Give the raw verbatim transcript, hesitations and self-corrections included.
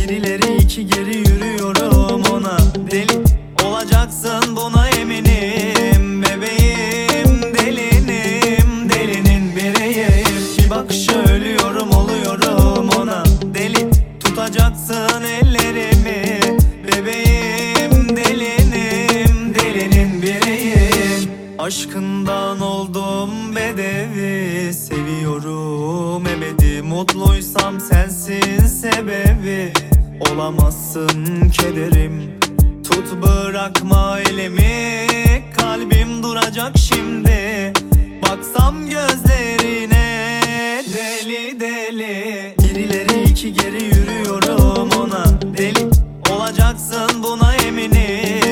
Bir ileri iki geri yürüyorum ona. Deli olacaksın buna eminim. Bebeğim delinim, delinin biriyim. Bir bakışa ölüyorum oluyorum ona. Deli tutacaksın ellerimi. Bebeğim delinim, delinin biriyim. Aşkından oldum bedevi, seviyorum ebedi. Mutluysam sensin sebebi, olamazsın kederim. Tut bırakma elimi, kalbim duracak şimdi. Baksam gözlerine deli deli. Bir ileri iki geri yürüyorum ona. Deli olacaksın buna eminim.